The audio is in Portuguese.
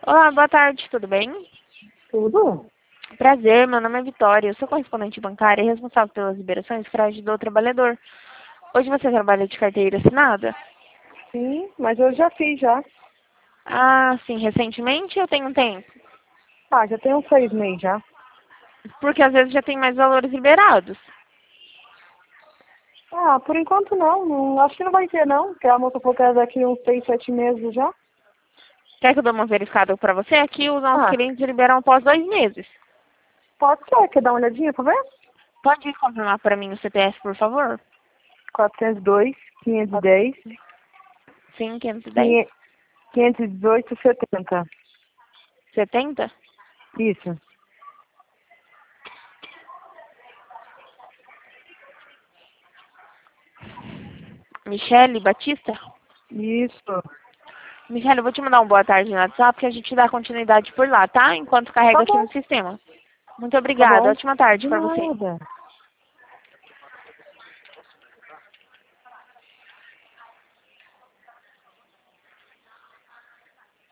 Olá, boa tarde, tudo bem? Tudo? Prazer, meu nome é Vitória, eu sou correspondente bancária e responsável pelas liberações para ajudar o trabalhador. Hoje você trabalha de carteira assinada? Sim, mas eu já fiz já. Ah, sim, recentemente eu tenho um tempo. Ah, já tem uns 6 meses já. Porque às vezes já tem mais valores liberados. Ah, por enquanto não. Acho que não vai ter não, porque a moça falou que era daqui uns 6, 7 meses já. Quer que eu dê uma verificada para você? Aqui os nossos Ah, clientes liberam após 2 meses. pode ser. Quer dar uma olhadinha pra ver? Pode confirmar para mim o CPF, por favor? 402, 510, Sim, 510? 518, 70. 70? Isso. Michele Batista? Isso. Michele, eu vou te mandar uma boa tarde no WhatsApp que a gente dá continuidade por lá, tá? Enquanto carrega Tá aqui bom, no sistema. Muito tá obrigada. bom. Ótima tarde De para você. nada.